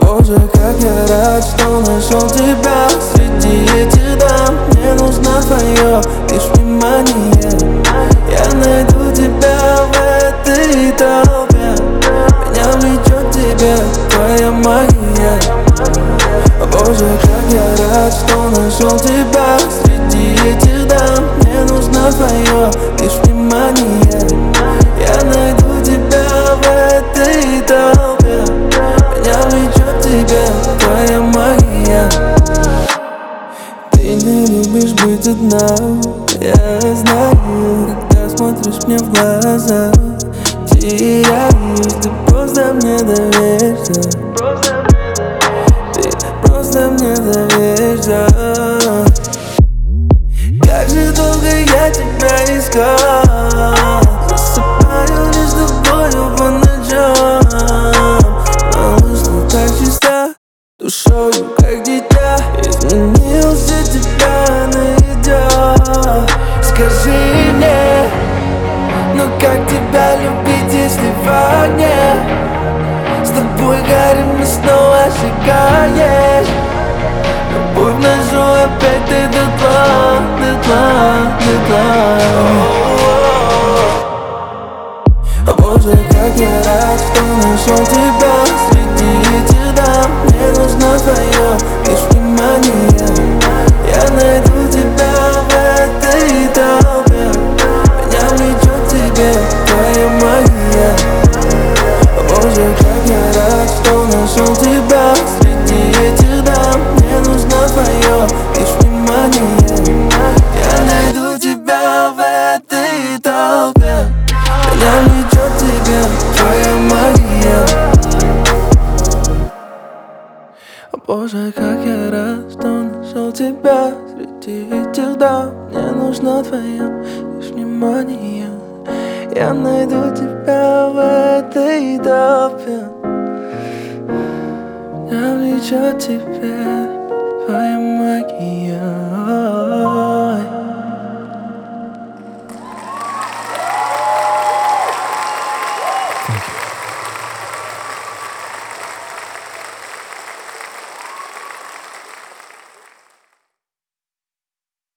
Боже, как я рад, что нашел тебя среди этих дам. Мне нужно твое лишь внимание. Я найду тебя в этой толпе. Меня влечет тебе твоя магия. Боже, как я рад, что нашел тебя среди этих дам. Мне нужно твое лишь внимание. Я найду тебя в этой толпе. Меня влечет тебе твоя магия. Ты не любишь быть одна, я знаю. Когда смотришь мне в глаза, теряюсь. Ты просто мне доверься. Ты просто мне доверься. Как же долго я тебя искал. Засыпаю лишь с тобою по ночам. Малыш, ты так чиста душою, как дитя. Изменился, тебя найдет. Скажи мне, ну как тебя любить, если в огне с тобой горим и снова сжигаешь. Любовь нашу опять ты дотла, дотла, дотла. Боже, как я рад, что нашел тебя среди этих дам. Мне нужно твое лишь внимание. Я найду тебя в этой толпе. Меня влечет тебе твоя магия. Боже, как я рад, что нашел тебя среди этих дам. Мне нужно твое лишь внимание. Я найду тебя в этой толпе. Меня влечет тебе твоя магия. Боже, как я рад, что нашел тебя среди этих дам. Мне нужно твое лишь внимание. Я найду тебя в этой толпе. Меня влечет тебе твоя магия.